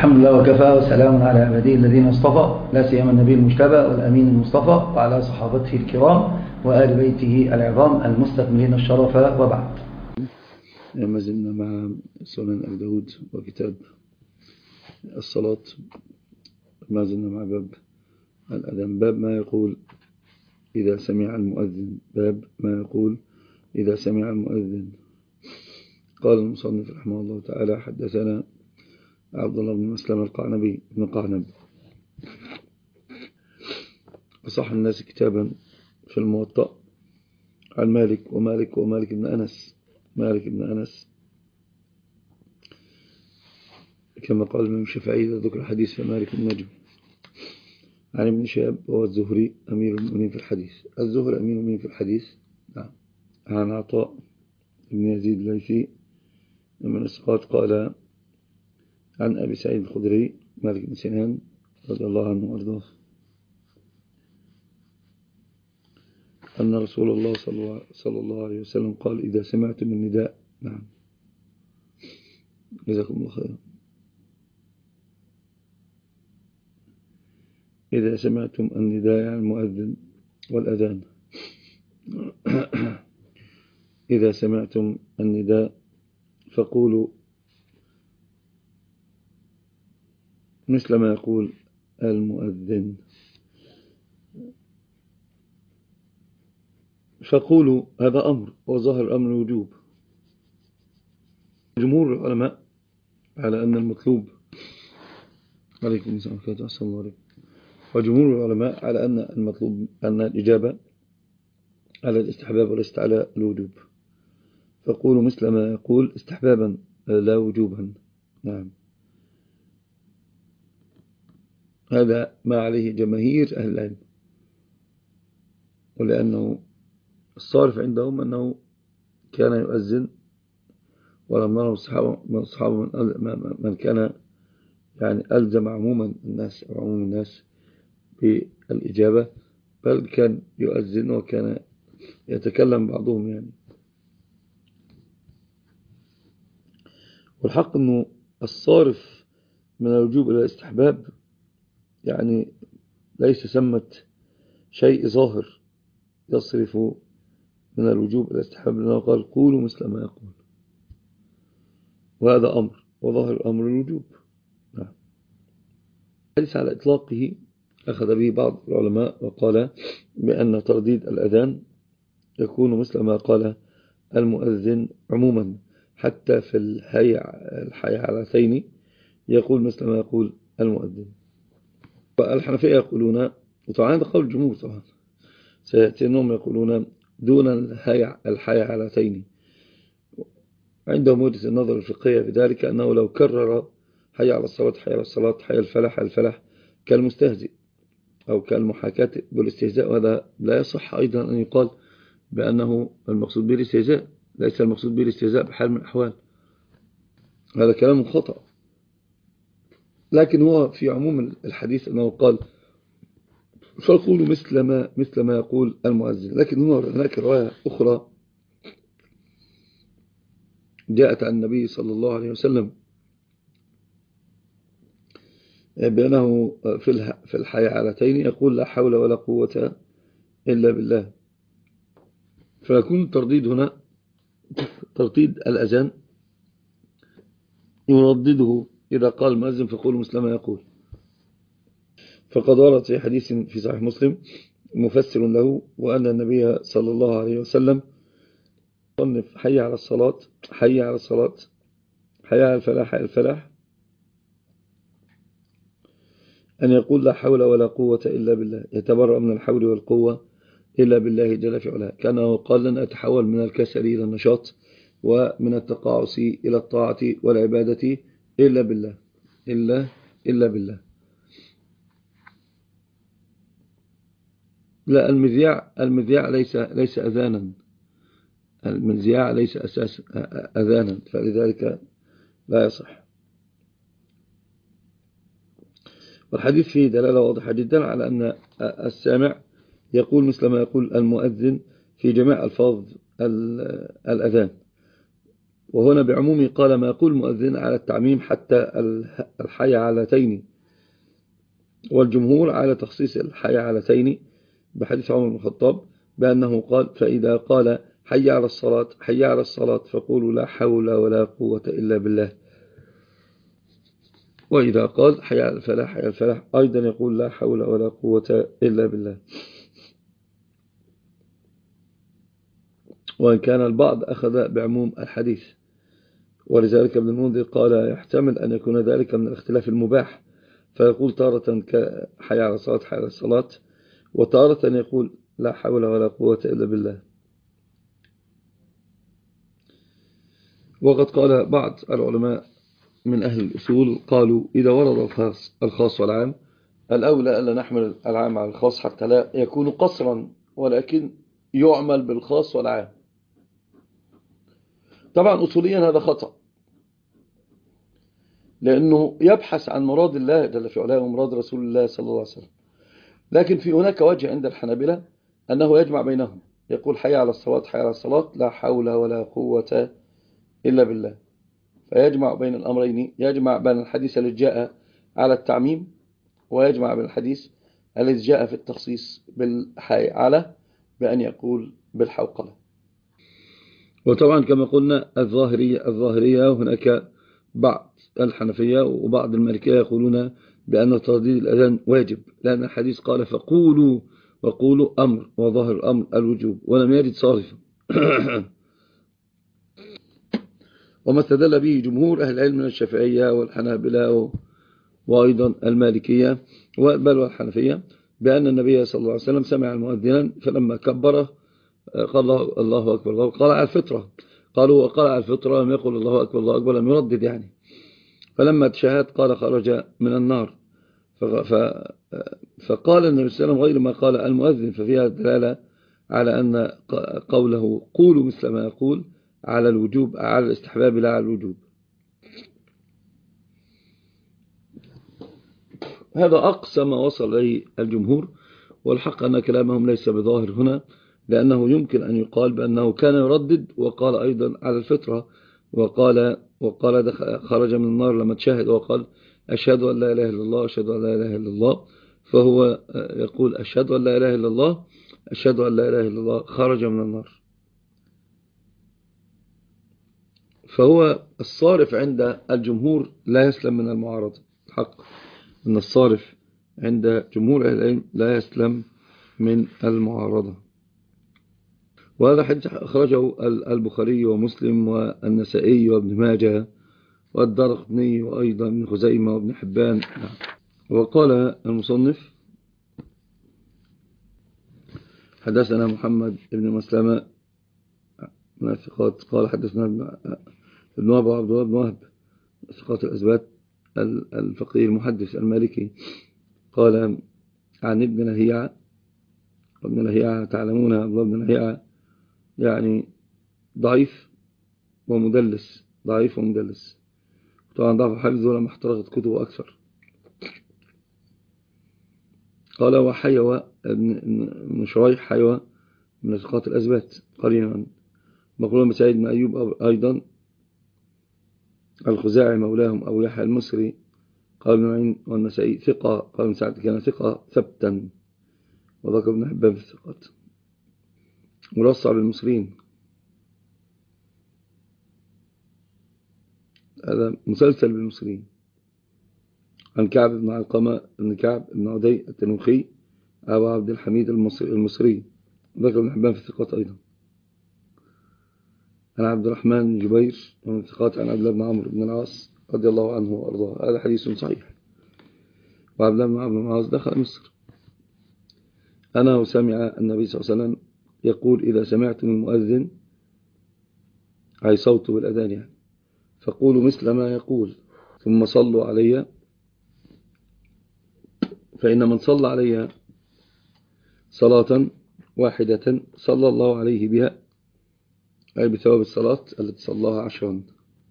الحمد لله وكفى وسلام على عباده الذين اصطفى، لا سيما النبي المجتبى والأمين المصطفى وعلى صحابته الكرام وآل بيته العظام المستكملين الشرف، وبعد. ما زلنا مع سنن أبي داود وكتاب الصلاة. ما زلنا مع باب الأذان، باب ما يقول إذا سمع المؤذن، باب ما يقول إذا سمع المؤذن. قال المصنف رحمه الله تعالى: حدثنا عبد الله بن مسلم القعنبي بن قعنب، أصح الناس كتابا في الموطأ، عن مالك ومالك بن أنس، مالك بن أنس كما قال الإمام الشافعي إذا ذكر الحديث فمالك النجم. عن ابن شهاب وهو الزهري أمير المؤمنين في الحديث، الزهري أمير المؤمنين في الحديث. عن عطاء بن يزيد الليثي من الثقات قال عن أبي سعيد الخدري مالك بن سنان رضي الله عنه وارضاه أن رسول الله صلى الله عليه وسلم قال: إذا سمعتم النداء. نعم، جزاكم الله خيرا. إذا سمعتم النداء عن المؤذن والأذان إذا سمعتم النداء فقولوا مثل ما يقول المؤذن. فقولوا هذا أمر، وظهر أمر الوجوب. جمهور العلماء على أن المطلوب عليكم السلام عليكم، وجمهور العلماء على أن المطلوب أن الإجابة على الاستحباب وليست على الوجوب. فقولوا مثل ما يقول استحبابا لا وجوبا. نعم، هذا ما عليه جماهير أهل العلم، ولأنه الصارف عندهم أنه كان يؤذن، ولم نرى من الصحابة من كان يعني ألزم عموم الناس بالإجابة، بل كان يؤذن وكان يتكلم بعضهم يعني. والحق أنه الصارف من الوجوب إلى الاستحباب يعني ليس ثمة شيء ظاهر يصرف من الوجوب إلى الاستحباب، لأنه قال: قولوا مثل ما يقول، وهذا أمر، وظاهر أمر الوجوب. نعم. الحديث على إطلاقه أخذ به بعض العلماء وقال بأن ترديد الأذان يكون مثل ما قال المؤذن عموما، حتى في الحي علتين يقول مثل ما يقول المؤذن. والحنفية يقولون، وطبعا هذا قول الجمهور، طبعا سيأتي أنهم يقولون دون الحي علتين. عندهم وجهة النظر الفقهية في ذلك أنه لو كرر حي على الصلاة حي على الصلاة حي الفلاح حي الفلاح كالمستهزئ أو كالمحاكاة بالاستهزاء، وهذا لا يصح أيضا أن يقال بأنه المقصود به الاستهزاء. ليس المقصود به الاستهزاء بحال من الأحوال، هذا كلام خطأ. لكن هو في عموم الحديث أنه قال: فقولوا مثل ما يقول المؤذن. لكن هناك رواية أخرى جاءت عن النبي صلى الله عليه وسلم بأنه في الحي علتين يقول: لا حول ولا قوة إلا بالله. فيكون الترديد هنا ترديد الأذان يردده إذا قال المؤذن فقولوا مثل ما يقول. فقد ورد في حديث في صحيح مسلم مفسر له، وأن النبي صلى الله عليه وسلم صنف: حي على الصلاة حي على الصلاة حي على الفلاح حي الفلاح، أن يقول: لا حول ولا قوة إلا بالله، يتبرأ من الحول والقوة إلا بالله جل في علاه. كأنه قال: لن أتحول من الكسل إلى النشاط، ومن التقاعس إلى الطاعة والعبادة إلا بالله، إلا بالله. لا، المذياع ليس أذانا، المذياع ليس أساس أذانا، فلذلك لا يصح. والحديث فيه دلالة واضحة جدا على أن السامع يقول مثل ما يقول المؤذن في جميع ألفاظ الأذان. وهنا بعمومه قال ما يقول المؤذن على التعميم حتى الحي علتين، والجمهور على تخصيص الحي علتين بحديث عمر بن الخطاب بأنه قال فإذا قال حي على الصلاة حي على الصلاة فقولوا لا حول ولا قوة إلا بالله، وإذا قال حي على الفلاح حي على الفلاح أيضا يقول لا حول ولا قوة إلا بالله. وإن كان البعض أخذ بعموم الحديث، ولذلك ابن المنذر قال يحتمل أن يكون ذلك من الاختلاف المباح، فيقول تارة حي على الصلاة حي على الصلاة، وتارة يقول لا حول ولا قوة إلا بالله. وقد قال بعض العلماء من أهل الأصول قالوا إذا ورد الخاص والعام الأولى ألا نحمل العام على الخاص حتى لا يكون قصرا، ولكن يعمل بالخاص والعام. طبعا أصوليا هذا خطأ، لأنه يبحث عن مراد الله جل في علاه ومراد رسول الله صلى الله عليه وسلم. لكن في هناك وجه عند الحنابلة أنه يجمع بينهم، يقول حي على الصلاة حي على الصلاة لا حول ولا قوة إلا بالله، فيجمع بين الأمرين، يجمع بين الحديث الذي جاء على التعميم ويجمع بين الحديث الذي جاء في التخصيص بالحي على بأن يقول بالحوقلة. وطبعا كما قلنا الظاهرية هناك بعض الحنفية وبعض المالكية يقولون بأن ترديد الأذان واجب، لأن الحديث قال فقولوا وقولوا أمر، وظاهر الأمر الوجوب ولم يجد صارفا. وما استدل به جمهور أهل العلم من الشافعية والحنابلة وأيضا المالكية بل والحنفية بأن النبي صلى الله عليه وسلم سمع المؤذنا فلما كبره قال الله أكبر الله، قال على الفطرة، قالوا وقال على الفطرة لم يقل الله أكبر الله أكبر، لم يردد يعني. فلما تشهد قال خرج من النار، فقال النبي صلى الله عليه وسلم غير ما قال المؤذن، ففيها دلالة على أن قوله قولوا مثل ما يقول على الوجوب، على الاستحباب لا على الوجوب. هذا أقصى ما وصل إليه الجمهور، والحق أن كلامهم ليس بظاهر هنا، لأنه يمكن أن يقال بأنه كان يردد وقال أيضا على الفطرة، وقال خرج من النار لما تشهد وقال أشهد أن لا إله إلا الله أشهد أن لا إله إلا الله، فهو يقول أشهد أن لا إله إلا الله أشهد أن لا إله إلا الله خرج من النار. فهو الصارف عند الجمهور لا يسلم من المعارضة، حق أن الصارف عند جمهور أهل العلم لا يسلم من المعارضة. وهذا حديث أخرجه البخاري ومسلم والنسائي وابن ماجه والدارقطني وأيضا ابن خزيمة وابن حبان. وقال المصنف حدثنا محمد بن مسلمة من الثقات قال حدثنا ابن وهب وعبد الله بن وهب ثقات الأثبات الفقيه المحدث المالكي قال عن ابن لهيعة، وابن لهيعة تعلمون عبد الله بن لهيعة يعني ضعيف ومدلس، ضعيف ومدلس، طبعا ضعف حفظه لما احترقت كتبه أكثر. قال وحيوى ابن شريح حيوى من ثقات الأثبات قريبا، مقولون بسعيد بن أيوب أيضا الخزاعي مولاهم أو يحيى المصري قال ابن معين والنسائي ثقة، قال ابن سعد كان ثقة ثبتا، وذكر ابن حبان في الثقات. مرصع بالمصريين، هذا مسلسل بالمصريين، عن كعب بن علقمة بن كعب بن عدي التنوخي أبو عبد الحميد المصري، ذكر ابن حبان في الثقات أيضا. عن عبد الرحمن بن جبير ومن الثقات عن عبد الله بن عمرو بن العاص رضي الله عنه وأرضاه، هذا حديث صحيح. وعبد الله بن عمرو بن العاص دخل مصر أنا سمع النبي صلى الله عليه وسلم يقول إذا سمعتم المؤذن أي صوته بالأذان يعني فقولوا مثل ما يقول ثم صلوا علي، فإن من صلى علي صلاة واحدة صلى الله عليه بها أي بثواب الصلاة التي صلاها 10.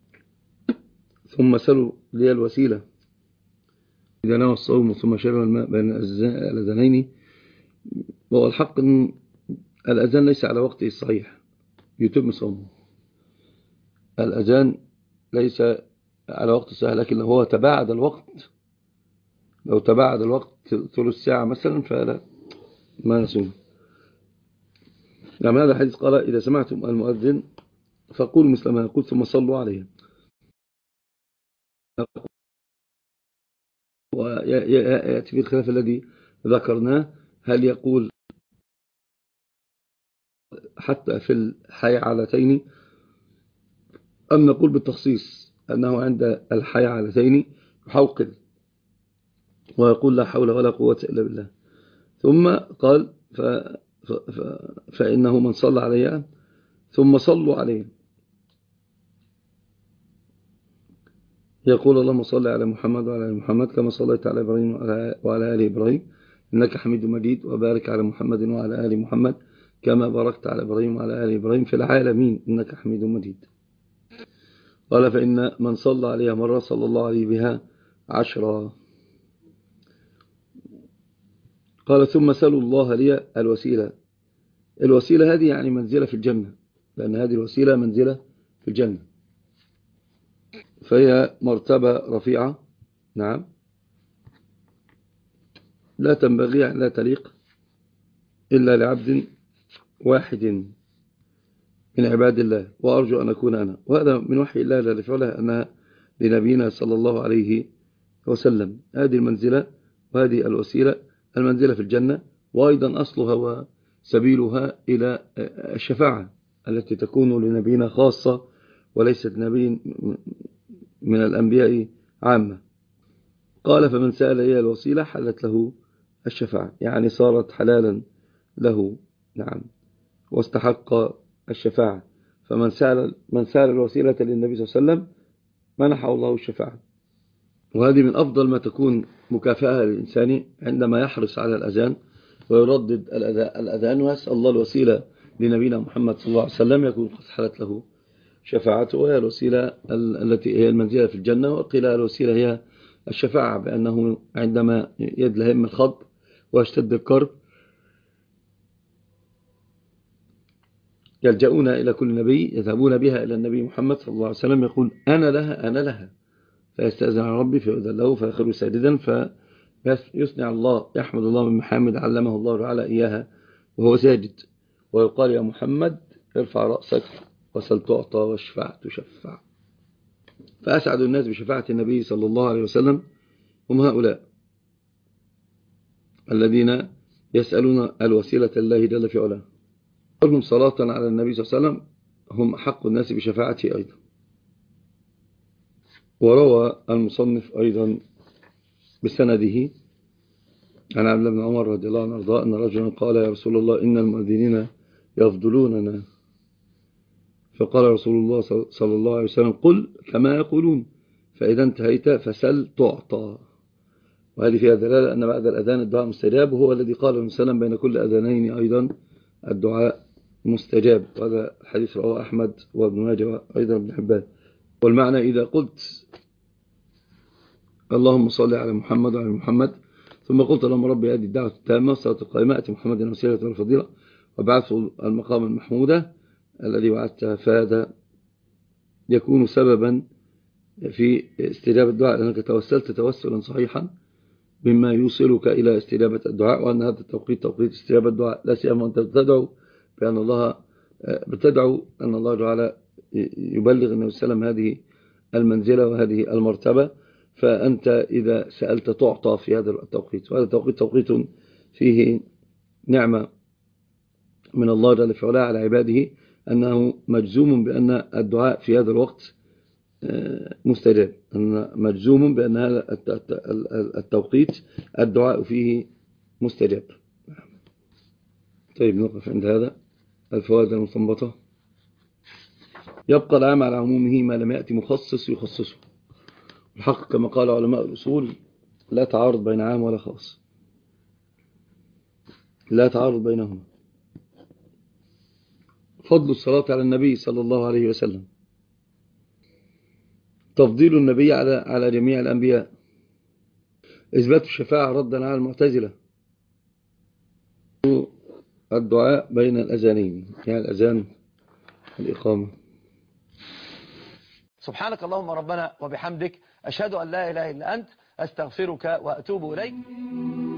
ثم سلوا لي الوسيلة إذا نوى الصوم ثم شرب الماء بين الأذانين. وهو الحق أن الأذان ليس على وقته الصحيح يتم صومه، الأذان ليس على وقت سهل، لكن لو هو تباعد الوقت، لو تباعد الوقت ثلث ساعة مثلا فلا ما نسون. نعم، هذا الحديث قال إذا سمعتم المؤذن فقولوا مثل ما يقول ثم صلوا عليه. ويأتي في الخلاف الذي ذكرناه، هل يقول حتى في الحيعلتين أم نقول بالتخصيص أنه عند الحيعلتين يحوقل ويقول لا حول ولا قوة إلا بالله. ثم قال فإنه من صلى عليه ثم صلوا عليه يقول اللهم صل على محمد وعلى آل محمد كما صليت على إبراهيم وعلى آل إبراهيم إنك حميد مجيد، وبارك على محمد وعلى آل محمد كما باركت على إبراهيم وعلى آل إبراهيم في العالمين إنك حميد مجيد. قال فإن من صلى عليها مرة صلى الله عليه بها 10. قال ثم سألوا الله لي الوسيلة. الوسيلة هذه يعني منزلة في الجنة، لأن هذه الوسيلة منزلة في الجنة، فهي مرتبة رفيعة. نعم، لا تنبغي يعني لا تليق إلا لعبد واحد من عباد الله، وأرجو أن أكون أنا. وهذا من وحي الله الذي فعله أنها لنبينا صلى الله عليه وسلم. هذه المنزلة وهذه الوسيلة المنزلة في الجنة، وأيضا أصلها وسبيلها إلى الشفاعة التي تكون لنبينا خاصة وليست نبي من الأنبياء عامة. قال فمن سأل إلى الوسيلة حلت له الشفاعة، يعني صارت حلالا له. نعم، واستحق الشفاعة. فمن سأل الوسيلة للنبي صلى الله عليه وسلم منحه الله الشفاعة. وهذه من أفضل ما تكون مكافأة للإنسان عندما يحرص على الأذان ويردد الأذان ويسأل الله الوسيلة لنبينا محمد صلى الله عليه وسلم، يكون قد حلت له شفاعته. وهي الوسيلة التي هي المنزلة في الجنة، وقيل الوسيلة هي الشفاعة، بأنه عندما يدلهم الخض ويشتد الكرب يلجؤون إلى كل نبي، يذهبون بها إلى النبي محمد صلى الله عليه وسلم، يقول أنا لها أنا لها، فيستأذن على ربي فيؤذن له فيخر ساجدا فيثني على الله، يحمد الله من محامد علمه الله تعالى إياها وهو ساجد، ويقال يا محمد ارفع رأسك وسل تعطى واشفع تشفع. فأسعد الناس بشفاعة النبي صلى الله عليه وسلم هم هؤلاء الذين يسألون الوسيلة لله جل في علاه. هم صلاة على النبي صلى الله عليه وسلم هم أحق الناس بشفاعته أيضا. وروى المصنف أيضا بسنده عن عبد الله بن عمر رضي الله عنه وارضاه أن رجلا قال يا رسول الله إن المؤذنين يفضلوننا، فقال رسول الله صلى الله عليه وسلم قل كما يقولون فإذا انتهيت فسل تعطى. وهذه فيها دلالة أن بعد الأذان الدعاء مستجاب، وهو الذي قال النبي صلى الله عليه وسلم بين كل أذانين أيضا الدعاء مستجاب. وهذا حديث رواه أحمد وابن ماجه وأيضا ابن حبان. والمعنى إذا قلت اللهم صل على محمد وعلى محمد ثم قلت اللهم ربي هذه الدعوة التامة الصلاة القائمة أتي محمد الوسيلة والفضيلة وبعثه المقام المحمودة الذي وعدته، فهذا يكون سببا في استجابة الدعاء، لأنك توسلت توسلا صحيحا مما يوصلك إلى استجابة الدعاء، وأن هذا التوقيت توقيت استجابة الدعاء، لا سيما أنت بتدعو بأن الله تعالى يبلغ النبي صلى الله عليه وسلم هذه المنزلة وهذه المرتبة. فأنت إذا سألت تعطى في هذا التوقيت، وهذا التوقيت توقيت فيه نعمة من الله جل في علاه على عباده، أنه مجزوم بأن الدعاء في هذا الوقت مستجاب، أن مجزوم بأن هذا التوقيت الدعاء فيه مستجاب. طيب نقف عند هذا الفوائد المستنبطة. يبقى العام على عمومه ما لم يأتي مخصص يخصصه. الحق كما قال علماء الأصول لا تعارض بين عام ولا خاص، لا تعارض بينهما. فضل الصلاة على النبي صلى الله عليه وسلم، تفضيل النبي على جميع الأنبياء، إثبات الشفاعة ردا على المعتزلة، الدعاء بين الأذانين يعني الأذان الإقامة. سبحانك اللهم ربنا وبحمدك، أشهد أن لا إله إلا أنت، أستغفرك وأتوب إليك.